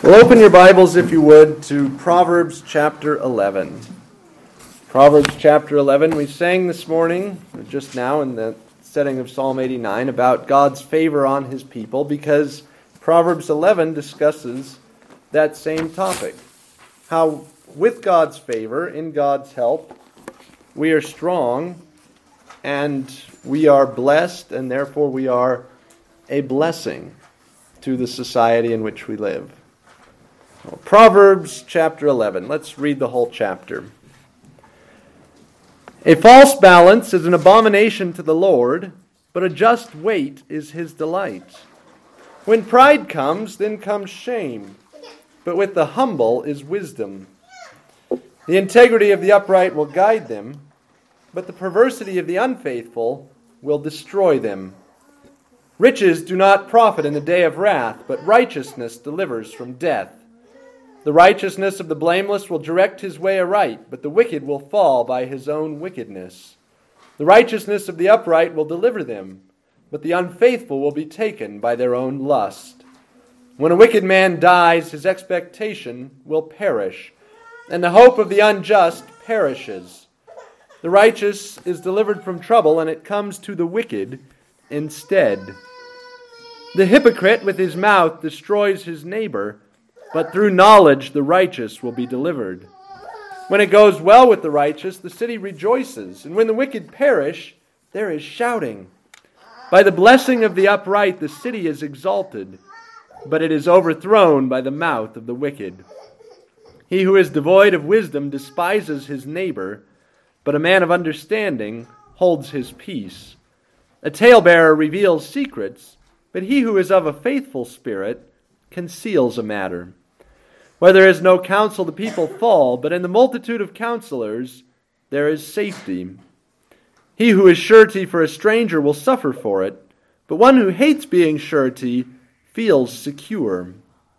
Well, open your Bibles, if you would, to Proverbs chapter 11. Proverbs chapter 11. We sang this morning, or just now in the setting of Psalm 89, about God's favor on His people, because Proverbs 11 discusses that same topic. How, with God's favor, in God's help, we are strong, and we are blessed, and therefore we are a blessing to the society in which we live. Proverbs chapter 11. Let's read the whole chapter. A false balance is an abomination to the Lord, but a just weight is His delight. When pride comes, then comes shame, but with the humble is wisdom. The integrity of the upright will guide them, but the perversity of the unfaithful will destroy them. Riches do not profit in the day of wrath, but righteousness delivers from death. The righteousness of the blameless will direct his way aright, but the wicked will fall by his own wickedness. The righteousness of the upright will deliver them, but the unfaithful will be taken by their own lust. When a wicked man dies, his expectation will perish, and the hope of the unjust perishes. The righteous is delivered from trouble, and it comes to the wicked instead. The hypocrite with his mouth destroys his neighbor, but through knowledge the righteous will be delivered. When it goes well with the righteous, the city rejoices, and when the wicked perish, there is shouting. By the blessing of the upright the city is exalted, but it is overthrown by the mouth of the wicked. He who is devoid of wisdom despises his neighbor, but a man of understanding holds his peace. A talebearer reveals secrets, but he who is of a faithful spirit conceals a matter. Where there is no counsel, the people fall, but in the multitude of counselors there is safety. He who is surety for a stranger will suffer for it, but one who hates being surety feels secure.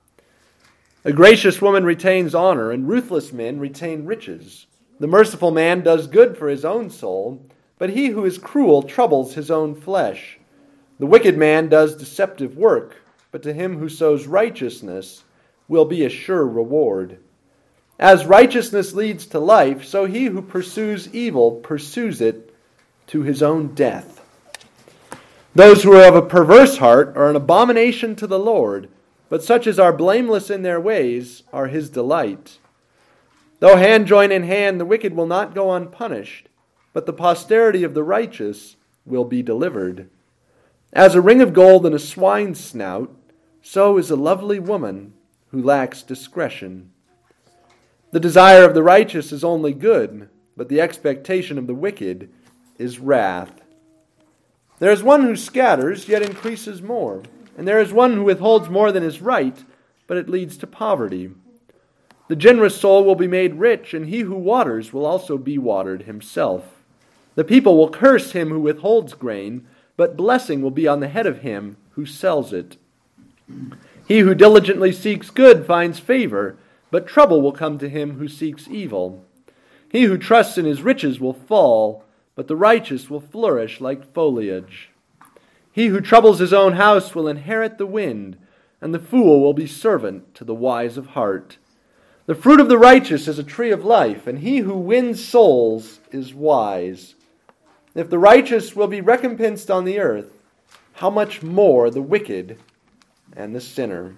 A gracious woman retains honor, and ruthless men retain riches. The merciful man does good for his own soul, but he who is cruel troubles his own flesh. The wicked man does deceptive work, but to him who sows righteousness will be a sure reward. As righteousness leads to life, so he who pursues evil pursues it to his own death. Those who are of a perverse heart are an abomination to the Lord, but such as are blameless in their ways are His delight. Though hand join in hand, the wicked will not go unpunished, but the posterity of the righteous will be delivered. As a ring of gold in a swine's snout, so is a lovely woman who lacks discretion. The desire of the righteous is only good, but the expectation of the wicked is wrath. There is one who scatters, yet increases more, and there is one who withholds more than is right, but it leads to poverty. The generous soul will be made rich, and he who waters will also be watered himself. The people will curse him who withholds grain, but blessing will be on the head of him who sells it. He who diligently seeks good finds favor, but trouble will come to him who seeks evil. He who trusts in his riches will fall, but the righteous will flourish like foliage. He who troubles his own house will inherit the wind, and the fool will be servant to the wise of heart. The fruit of the righteous is a tree of life, and he who wins souls is wise. If the righteous will be recompensed on the earth, how much more the wicked and the sinner.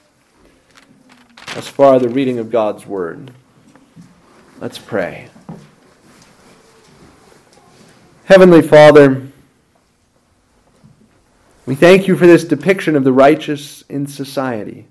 As far the reading of God's Word. Let's pray. Heavenly Father, we thank You for this depiction of the righteous in society.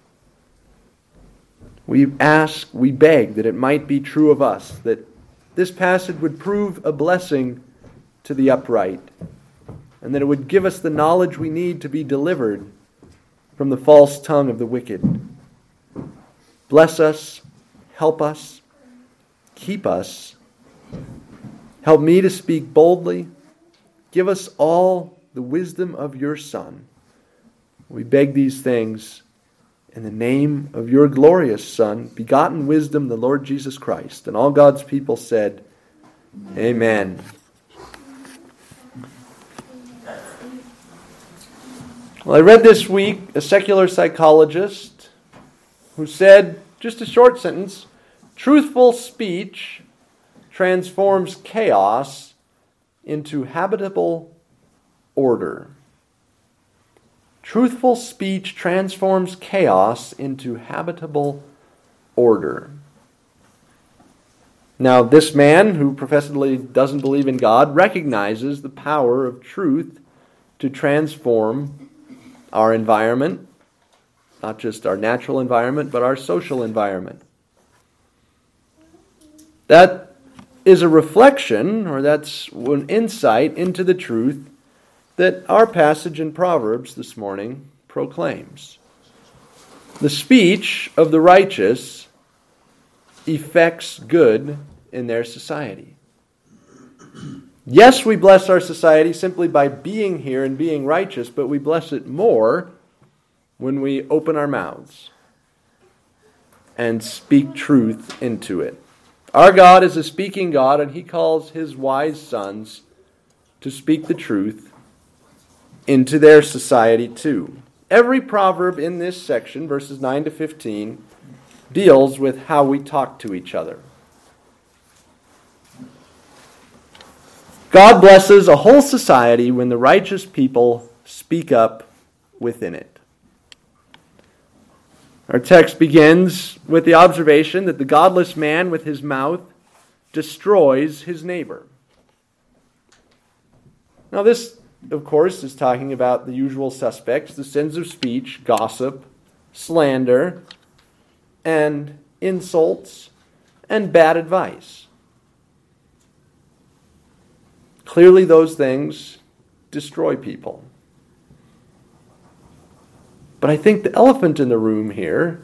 We beg that it might be true of us, that this passage would prove a blessing to the upright, and that it would give us the knowledge we need to be delivered from the false tongue of the wicked. Bless us, help us, keep us. Help me to speak boldly. Give us all the wisdom of Your Son. We beg these things in the name of Your glorious Son, begotten wisdom, the Lord Jesus Christ. And all God's people said, Amen. Well, I read this week a secular psychologist who said, just a short sentence, truthful speech transforms chaos into habitable order. Truthful speech transforms chaos into habitable order. Now, this man, who professedly doesn't believe in God, recognizes the power of truth to transform our environment, not just our natural environment, but our social environment. That is a reflection, or that's an insight into the truth that our passage in Proverbs this morning proclaims. The speech of the righteous effects good in their society. Yes, we bless our society simply by being here and being righteous, but we bless it more when we open our mouths and speak truth into it. Our God is a speaking God, and He calls His wise sons to speak the truth into their society too. Every proverb in this section, verses 9 to 15, deals with how we talk to each other. God blesses a whole society when the righteous people speak up within it. Our text begins with the observation that the godless man with his mouth destroys his neighbor. Now this, of course, is talking about the usual suspects, the sins of speech, gossip, slander, and insults, and bad advice. Clearly those things destroy people. But I think the elephant in the room here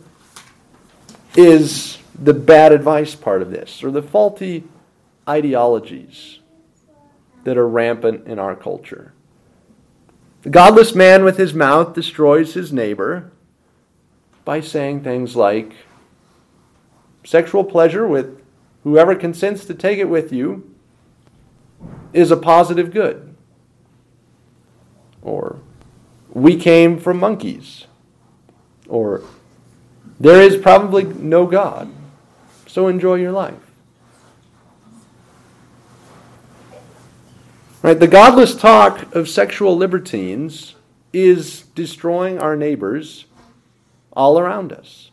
is the bad advice part of this, or the faulty ideologies that are rampant in our culture. The godless man with his mouth destroys his neighbor by saying things like, sexual pleasure with whoever consents to take it with you is a positive good. Or, we came from monkeys. Or, there is probably no God, so enjoy your life. Right, the godless talk of sexual libertines is destroying our neighbors all around us.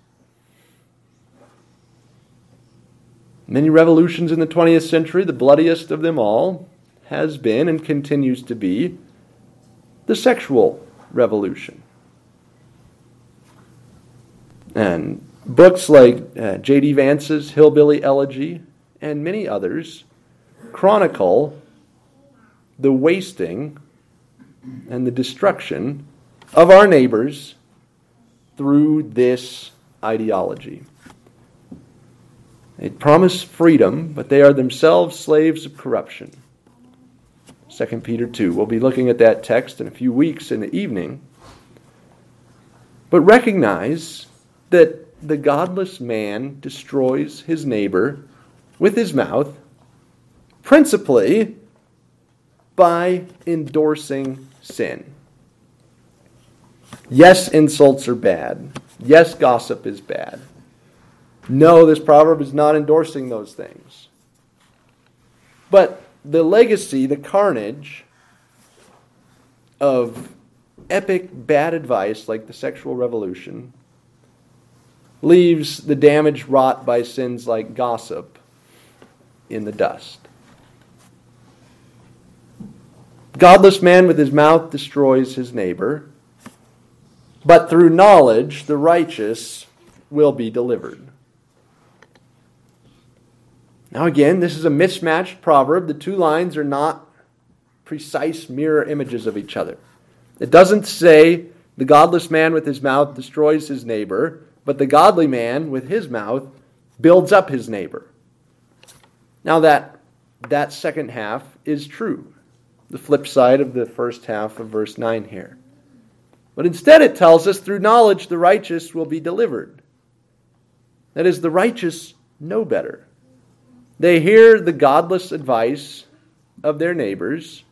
Many revolutions in the 20th century, the bloodiest of them all, has been and continues to be the sexual revolution. And books like J.D. Vance's Hillbilly Elegy and many others chronicle the wasting and the destruction of our neighbors through this ideology. They promise freedom, but they are themselves slaves of corruption. 2 Peter 2. We'll be looking at that text in a few weeks in the evening. But recognize that the godless man destroys his neighbor with his mouth, principally by endorsing sin. Yes, insults are bad. Yes, gossip is bad. No, this proverb is not endorsing those things. But the legacy, the carnage of epic bad advice like the sexual revolution leaves the damage wrought by sins like gossip in the dust. Godless man with his mouth destroys his neighbor, but through knowledge the righteous will be delivered. Now again, this is a mismatched proverb. The two lines are not precise mirror images of each other. It doesn't say the godless man with his mouth destroys his neighbor, but the godly man with his mouth builds up his neighbor. Now that second half is true. The flip side of the first half of verse 9 here. But instead it tells us through knowledge the righteous will be delivered. That is, the righteous know better. They hear the godless advice of their neighbors,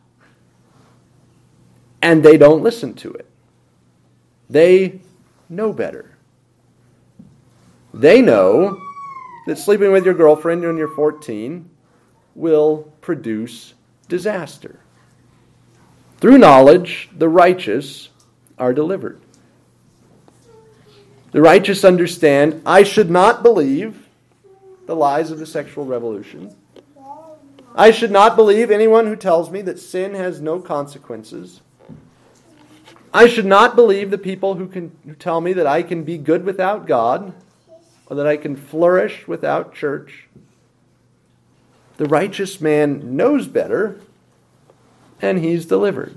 and they don't listen to it. They know better. They know that sleeping with your girlfriend when you're 14 will produce disaster. Through knowledge, the righteous are delivered. The righteous understand, I should not believe the lies of the sexual revolution. I should not believe anyone who tells me that sin has no consequences. I should not believe the people who tell me that I can be good without God, or that I can flourish without church. The righteous man knows better, and he's delivered.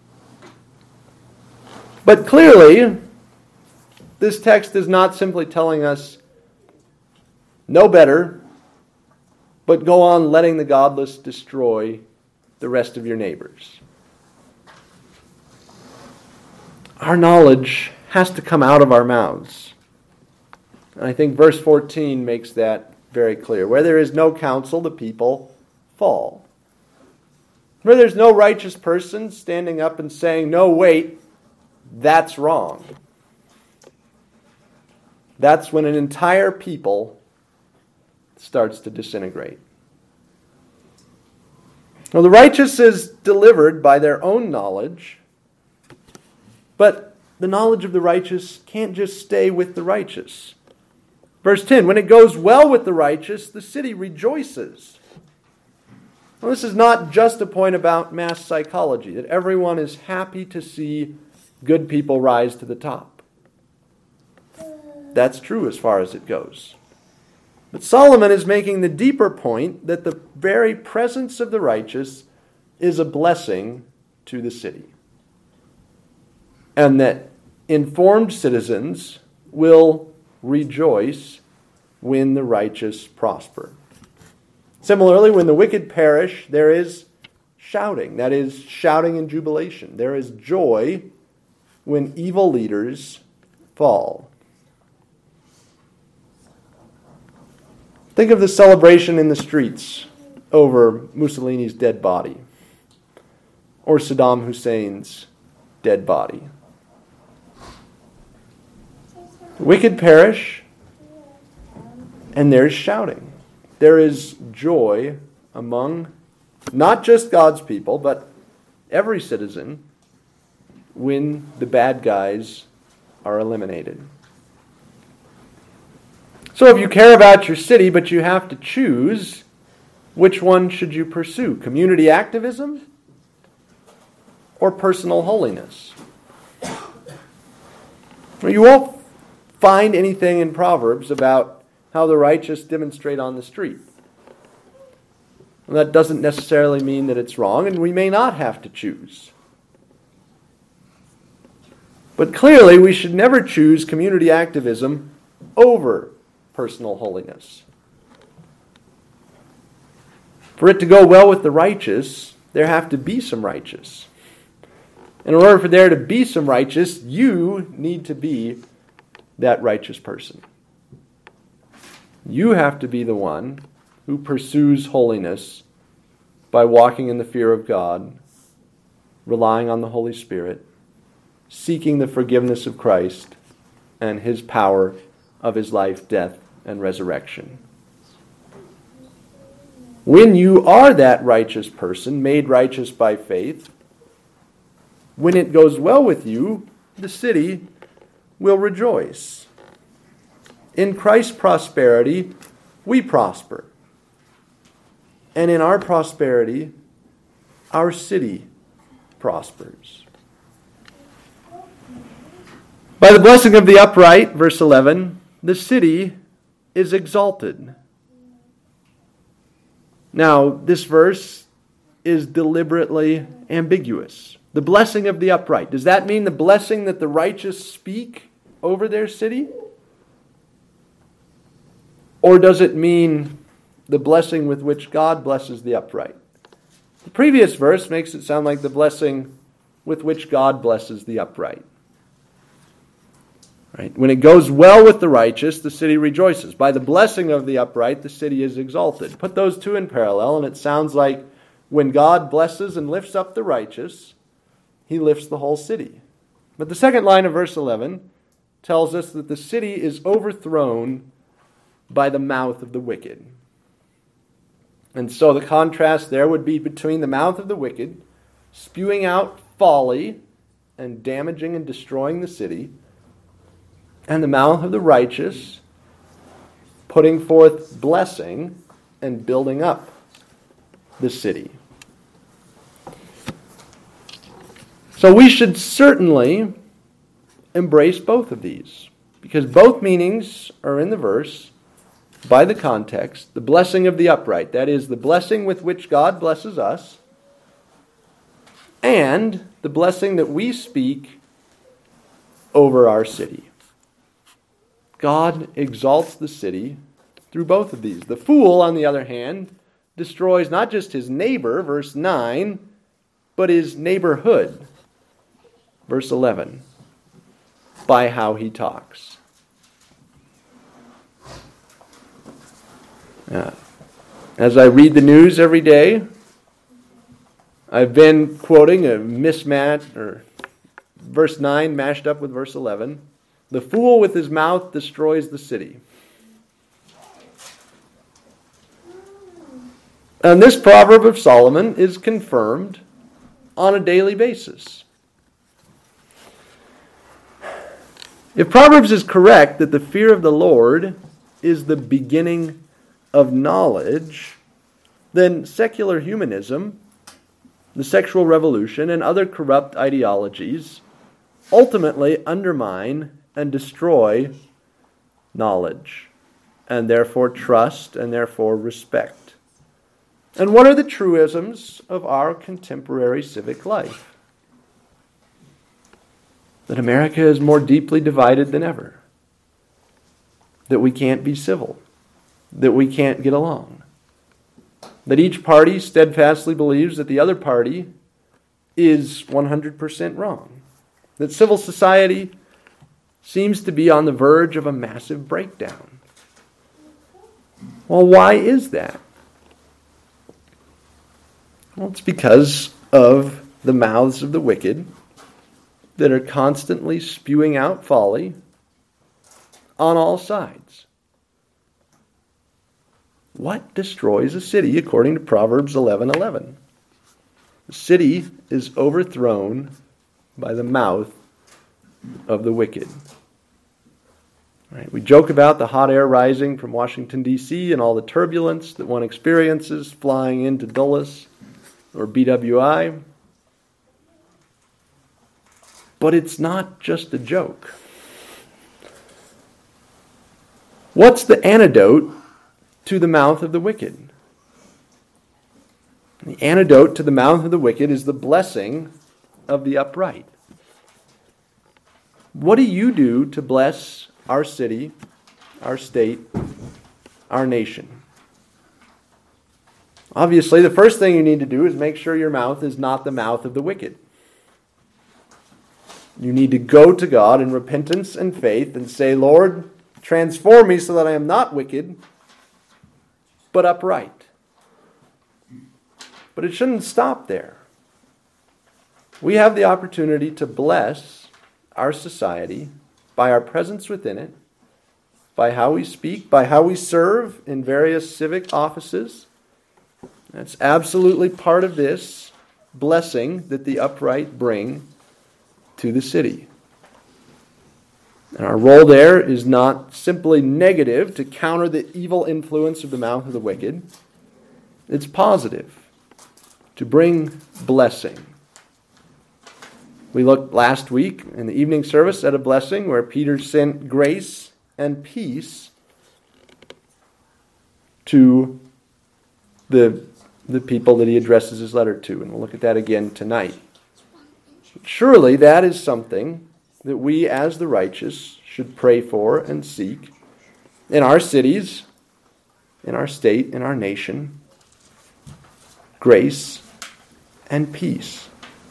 But clearly, this text is not simply telling us, know better, but go on letting the godless destroy the rest of your neighbors. Our knowledge has to come out of our mouths. And I think verse 14 makes that very clear. Where there is no counsel, the people fall. Where there's no righteous person standing up and saying, no, wait, that's wrong. That's when an entire people starts to disintegrate. Well, the righteous is delivered by their own knowledge, but the knowledge of the righteous can't just stay with the righteous. Verse 10, when it goes well with the righteous, the city rejoices. Well, this is not just a point about mass psychology, that everyone is happy to see good people rise to the top. That's true as far as it goes. But Solomon is making the deeper point that the very presence of the righteous is a blessing to the city. And that informed citizens will rejoice when the righteous prosper. Similarly, when the wicked perish, there is shouting. That is, shouting in jubilation. There is joy when evil leaders fall. Think of the celebration in the streets over Mussolini's dead body, or Saddam Hussein's dead body. The wicked perish, and there's shouting. There is joy among not just God's people, but every citizen when the bad guys are eliminated. So if you care about your city, but you have to choose, which one should you pursue? Community activism or personal holiness? Well, you won't find anything in Proverbs about how the righteous demonstrate on the street. And that doesn't necessarily mean that it's wrong, and we may not have to choose. But clearly, we should never choose community activism over personal holiness. For it to go well with the righteous, there have to be some righteous. In order for there to be some righteous, you need to be that righteous person. You have to be the one who pursues holiness by walking in the fear of God, relying on the Holy Spirit, seeking the forgiveness of Christ and His power of His life, death, and resurrection. When you are that righteous person, made righteous by faith, when it goes well with you, the city will rejoice. In Christ's prosperity, we prosper. And in our prosperity, our city prospers. By the blessing of the upright, verse 11, the city is exalted. Now, this verse is deliberately ambiguous. The blessing of the upright. Does that mean the blessing that the righteous speak over their city? Or does it mean the blessing with which God blesses the upright? The previous verse makes it sound like the blessing with which God blesses the upright. Right? When it goes well with the righteous, the city rejoices. By the blessing of the upright, the city is exalted. Put those two in parallel, and it sounds like when God blesses and lifts up the righteous, He lifts the whole city. But the second line of verse 11 tells us that the city is overthrown by the mouth of the wicked. And so the contrast there would be between the mouth of the wicked, spewing out folly and damaging and destroying the city, and the mouth of the righteous, putting forth blessing and building up the city. So we should certainly embrace both of these, because both meanings are in the verse by the context. The blessing of the upright, that is, the blessing with which God blesses us, and the blessing that we speak over our city. God exalts the city through both of these. The fool, on the other hand, destroys not just his neighbor, verse 9, but his neighborhood, verse 11, by how he talks. As I read the news every day, I've been quoting a mismatch, or verse 9 mashed up with verse 11. The fool with his mouth destroys the city. And this proverb of Solomon is confirmed on a daily basis. If Proverbs is correct that the fear of the Lord is the beginning of knowledge, then secular humanism, the sexual revolution, and other corrupt ideologies ultimately undermine and destroy knowledge, and therefore trust, and therefore respect. And what are the truisms of our contemporary civic life? That America is more deeply divided than ever. That we can't be civil. That we can't get along. That each party steadfastly believes that the other party is 100% wrong. That civil society seems to be on the verge of a massive breakdown. Well, why is that? Well, it's because of the mouths of the wicked that are constantly spewing out folly on all sides. What destroys a city according to Proverbs 11:11? The city is overthrown by the mouth of the wicked. Right? We joke about the hot air rising from Washington, D.C. and all the turbulence that one experiences flying into Dulles or BWI. But it's not just a joke. What's the antidote to the mouth of the wicked? The antidote to the mouth of the wicked is the blessing of the upright. What do you do to bless our city, our state, our nation? Obviously, the first thing you need to do is make sure your mouth is not the mouth of the wicked. You need to go to God in repentance and faith and say, Lord, transform me so that I am not wicked, but upright. But it shouldn't stop there. We have the opportunity to bless our society by our presence within it, by how we speak, by how we serve in various civic offices. That's absolutely part of this blessing that the upright bring to the city. And our role there is not simply negative to counter the evil influence of the mouth of the wicked. It's positive to bring blessing. We looked last week in the evening service at a blessing where Peter sent grace and peace to the people that he addresses his letter to. And we'll look at that again tonight. Surely that is something that we as the righteous should pray for and seek in our cities, in our state, in our nation. Grace and peace.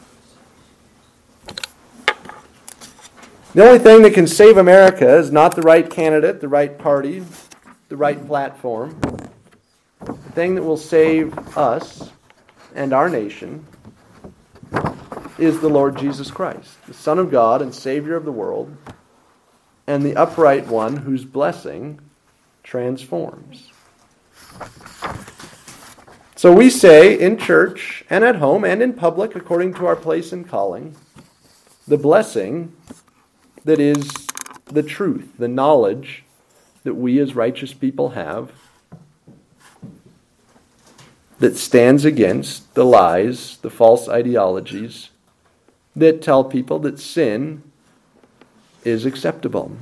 The only thing that can save America is not the right candidate, the right party, the right platform. The thing that will save us and our nation is the Lord Jesus Christ, the Son of God and Savior of the world, and the upright one whose blessing transforms. So we say in church and at home and in public, according to our place and calling, the blessing that is the truth, the knowledge that we as righteous people have, that stands against the lies, the false ideologies that tell people that sin is acceptable.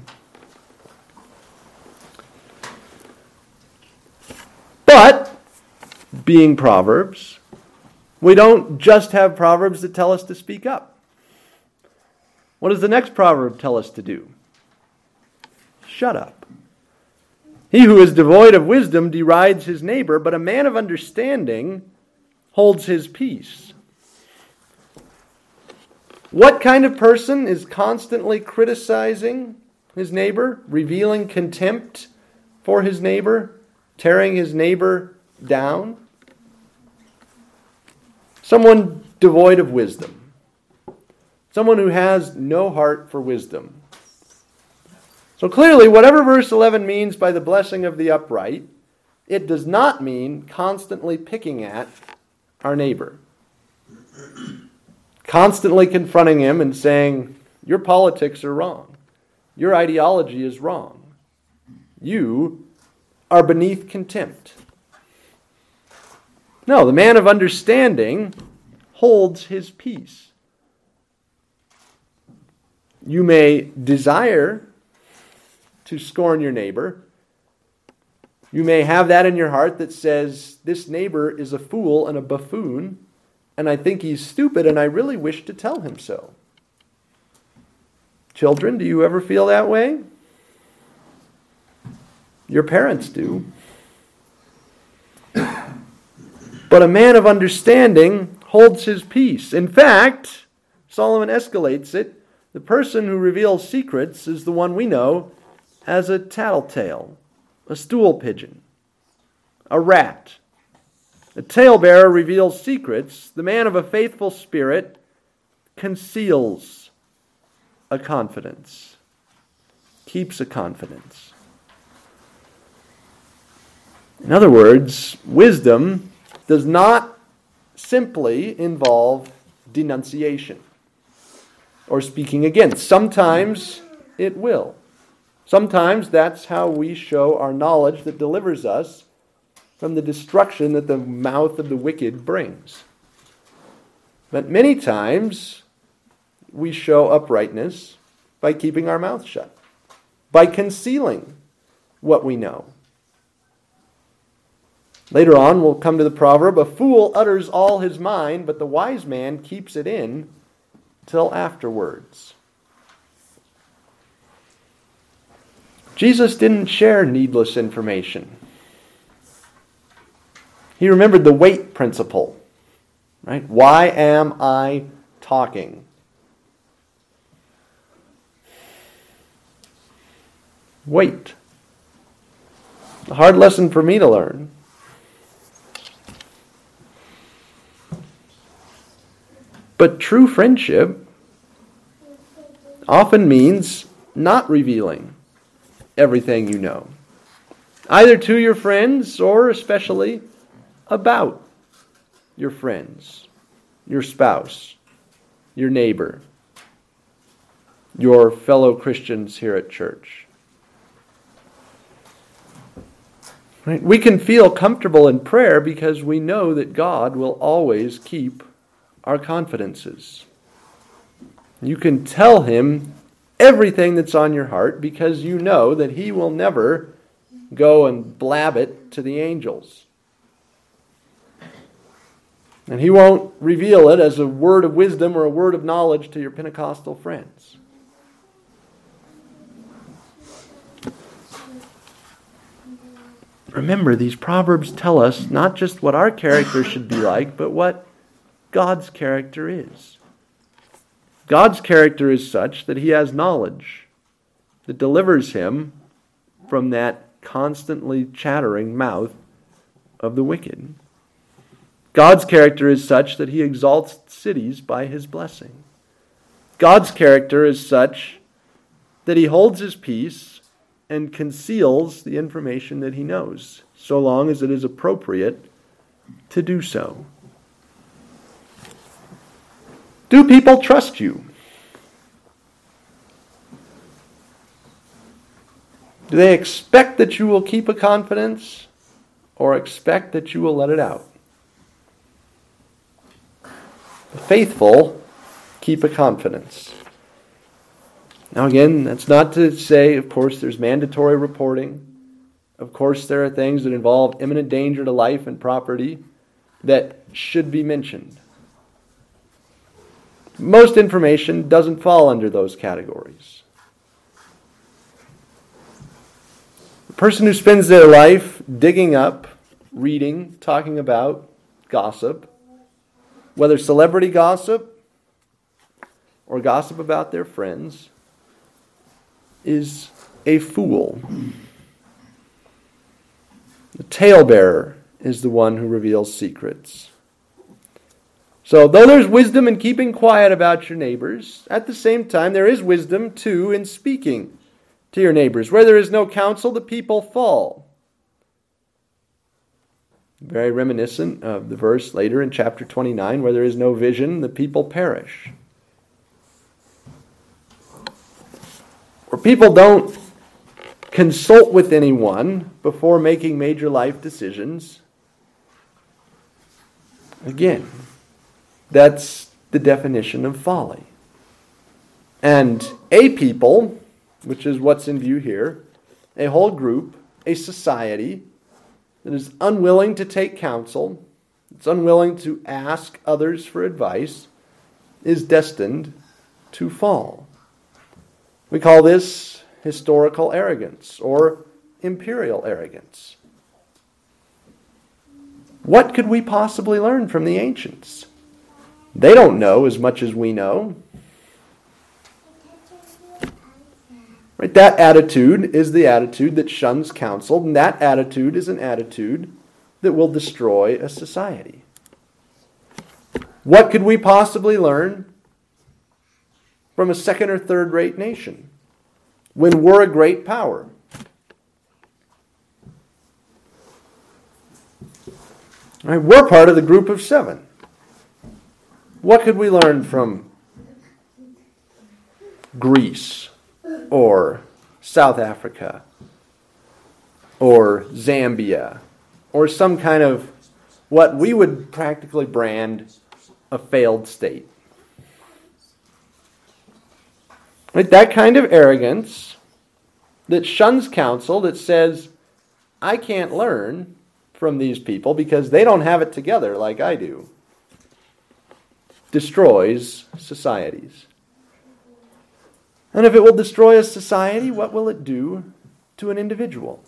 But, being Proverbs, we don't just have Proverbs that tell us to speak up. What does the next proverb tell us to do? Shut up. He who is devoid of wisdom derides his neighbor, but a man of understanding holds his peace. What kind of person is constantly criticizing his neighbor, revealing contempt for his neighbor, tearing his neighbor down? Someone devoid of wisdom. Someone who has no heart for wisdom. So clearly, whatever verse 11 means by the blessing of the upright, it does not mean constantly picking at our neighbor. Constantly confronting him and saying, your politics are wrong. Your ideology is wrong. You are beneath contempt. No, the man of understanding holds his peace. You may desire to scorn your neighbor. You may have that in your heart that says, this neighbor is a fool and a buffoon, and I think he's stupid, and I really wish to tell him so. Children, do you ever feel that way? Your parents do. But a man of understanding holds his peace. In fact, Solomon escalates it. The person who reveals secrets is the one we know as a tattletale, a stool pigeon, a rat. A talebearer reveals secrets. The man of a faithful spirit conceals a confidence, keeps a confidence. In other words, wisdom does not simply involve denunciation or speaking against. Sometimes it will. Sometimes that's how we show our knowledge that delivers us from the destruction that the mouth of the wicked brings. But many times we show uprightness by keeping our mouth shut, by concealing what we know. Later on, we'll come to the proverb, a fool utters all his mind, but the wise man keeps it in till afterwards. Jesus didn't share needless information. He remembered the wait principle, right? Why am I talking? Wait. A hard lesson for me to learn. But true friendship often means not revealing everything you know, either to your friends or especially about your friends, your spouse, your neighbor, your fellow Christians here at church. Right? We can feel comfortable in prayer because we know that God will always keep our confidences. You can tell him everything that's on your heart because you know that he will never go and blab it to the angels. And he won't reveal it as a word of wisdom or a word of knowledge to your Pentecostal friends. Remember, these Proverbs tell us not just what our character should be like, but what God's character is. God's character is such that he has knowledge that delivers him from that constantly chattering mouth of the wicked. God's character is such that he exalts cities by his blessing. God's character is such that he holds his peace and conceals the information that he knows, so long as it is appropriate to do so. Do people trust you? Do they expect that you will keep a confidence or expect that you will let it out? The faithful keep a confidence. Now again, that's not to say, of course, there's mandatory reporting. Of course, there are things that involve imminent danger to life and property that should be mentioned. Most information doesn't fall under those categories. The person who spends their life digging up, reading, talking about gossip, whether celebrity gossip or gossip about their friends, is a fool. The talebearer is the one who reveals secrets. So, though there's wisdom in keeping quiet about your neighbors, at the same time there is wisdom, too, in speaking to your neighbors. Where there is no counsel, the people fall. Very reminiscent of the verse later in chapter 29, where there is no vision, the people perish. Where people don't consult with anyone before making major life decisions, again, that's the definition of folly. And a people, which is what's in view here, a whole group, a society that is unwilling to take counsel, it's unwilling to ask others for advice, is destined to fall. We call this historical arrogance or imperial arrogance. What could we possibly learn from the ancients? They don't know as much as we know. Right? That attitude is the attitude that shuns counsel, and that attitude is an attitude that will destroy a society. What could we possibly learn from a second or third rate nation when we're a great power? All right, we're part of the group of 7. What could we learn from Greece or South Africa or Zambia or some kind of what we would practically brand a failed state? Right? That kind of arrogance that shuns counsel, that says, I can't learn from these people because they don't have it together like I do, destroys societies. And if it will destroy a society, what will it do to an individual?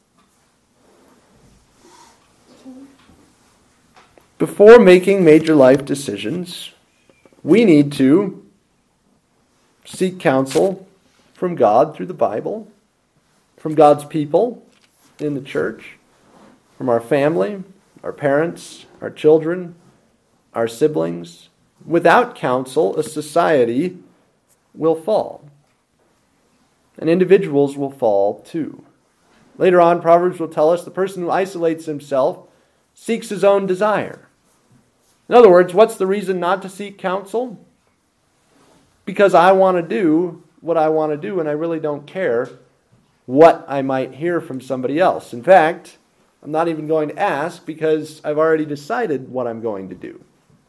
Before making major life decisions, we need to seek counsel from God through the Bible, from God's people in the church, from our family, our parents, our children, our siblings. Without counsel, a society will fall. And individuals will fall too. Later on, Proverbs will tell us the person who isolates himself seeks his own desire. In other words, what's the reason not to seek counsel? Because I want to do what I want to do, and I really don't care what I might hear from somebody else. In fact, I'm not even going to ask because I've already decided what I'm going to do.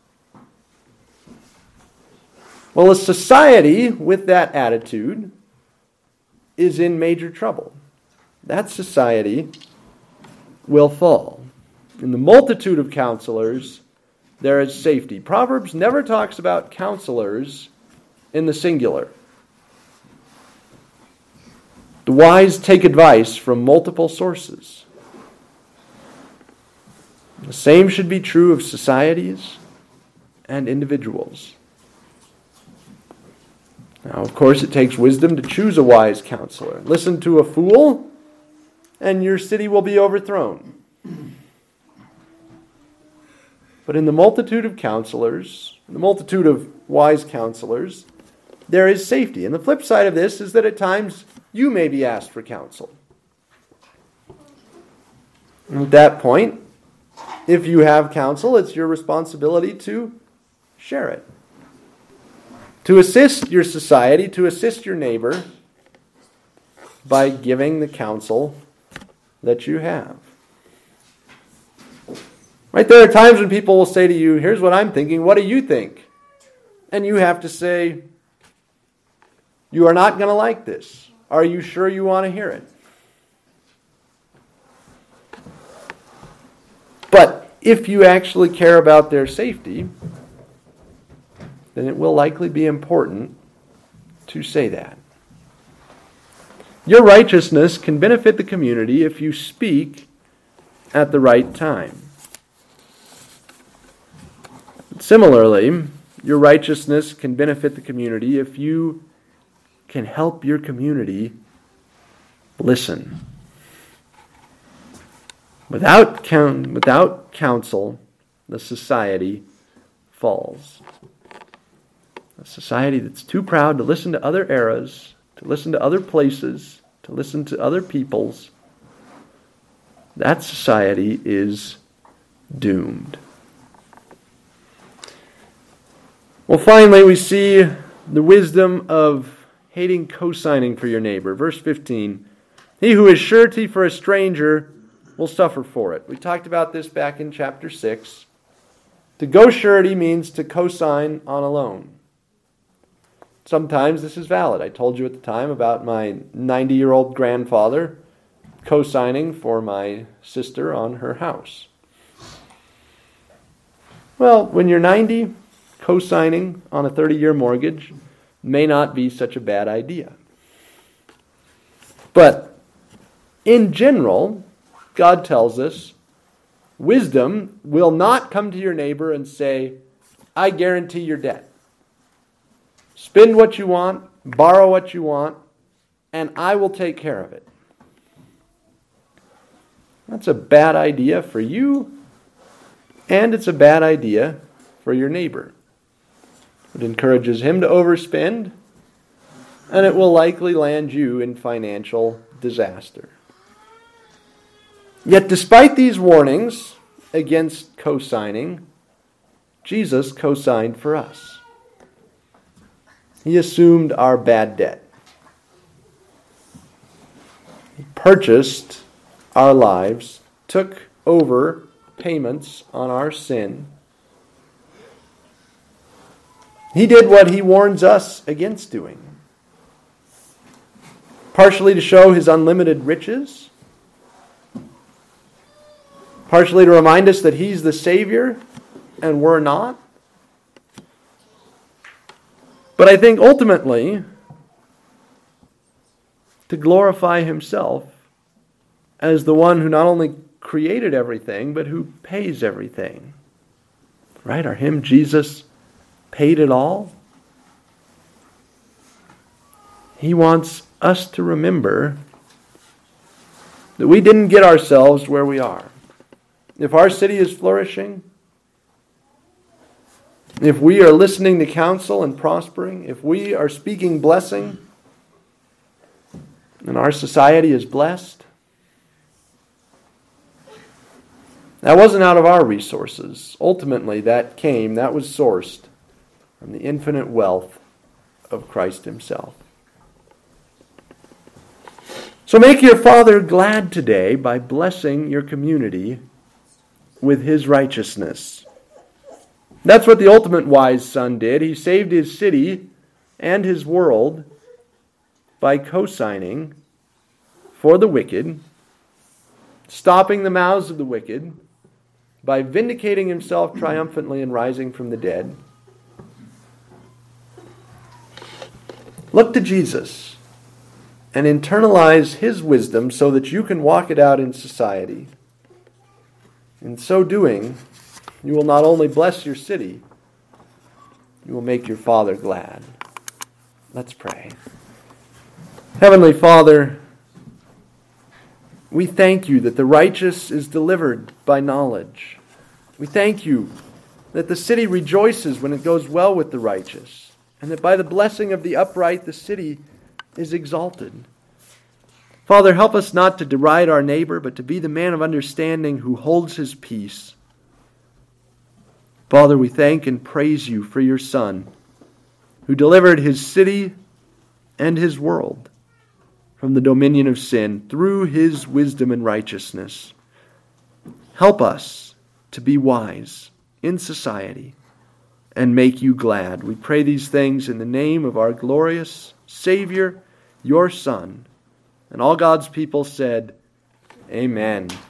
Well, a society with that attitude is in major trouble. That society will fall. In the multitude of counselors, there is safety. Proverbs never talks about counselors in the singular. The wise take advice from multiple sources. The same should be true of societies and individuals. Now, of course, it takes wisdom to choose a wise counselor. Listen to a fool, and your city will be overthrown. But in the multitude of counselors, the multitude of wise counselors, there is safety. And the flip side of this is that at times you may be asked for counsel. And at that point, if you have counsel, it's your responsibility to share it. To assist your society, to assist your neighbor by giving the counsel that you have. Right, there are times when people will say to you, here's what I'm thinking, what do you think? And you have to say, you are not going to like this. Are you sure you want to hear it? But if you actually care about their safety, then it will likely be important to say that. Your righteousness can benefit the community if you speak at the right time. Similarly, your righteousness can benefit the community if you can help your community listen. Without counsel, the society falls. A society that's too proud to listen to other eras, to listen to other places, to listen to other peoples, that society is doomed. Well, finally, we see the wisdom of hating co-signing for your neighbor. Verse 15, he who is surety for a stranger will suffer for it. We talked about this back in chapter 6. To go surety means to co-sign on a loan. Sometimes this is valid. I told you at the time about my 90-year-old grandfather co-signing for my sister on her house. Well, when you're 90, co-signing on a 30-year mortgage may not be such a bad idea. But in general, God tells us, wisdom will not come to your neighbor and say, I guarantee your debt. Spend what you want, borrow what you want, and I will take care of it. That's a bad idea for you, and it's a bad idea for your neighbor. It encourages him to overspend, and it will likely land you in financial disaster. Yet despite these warnings against co-signing, Jesus co-signed for us. He assumed our bad debt. He purchased our lives, took over payments on our sin. He did what he warns us against doing. Partially to show his unlimited riches. Partially to remind us that he's the Savior and we're not. But I think ultimately to glorify himself as the one who not only created everything, but who pays everything. Right? Our hymn, Jesus paid it all. He wants us to remember that we didn't get ourselves where we are. If our city is flourishing, if we are listening to counsel and prospering, if we are speaking blessing, and our society is blessed, that wasn't out of our resources. Ultimately, that was sourced from the infinite wealth of Christ himself. So make your Father glad today by blessing your community with his righteousness. That's what the ultimate wise son did. He saved his city and his world by co-signing for the wicked, stopping the mouths of the wicked, by vindicating himself triumphantly and rising from the dead. Look to Jesus and internalize his wisdom so that you can walk it out in society. In so doing, you will not only bless your city, you will make your Father glad. Let's pray. Heavenly Father, we thank you that the righteous is delivered by knowledge. We thank you that the city rejoices when it goes well with the righteous, and that by the blessing of the upright the city is exalted. Father, help us not to deride our neighbor, but to be the man of understanding who holds his peace. Father, we thank and praise you for your Son, who delivered his city and his world from the dominion of sin through his wisdom and righteousness. Help us to be wise in society and make you glad. We pray these things in the name of our glorious Savior, your Son. And all God's people said, Amen.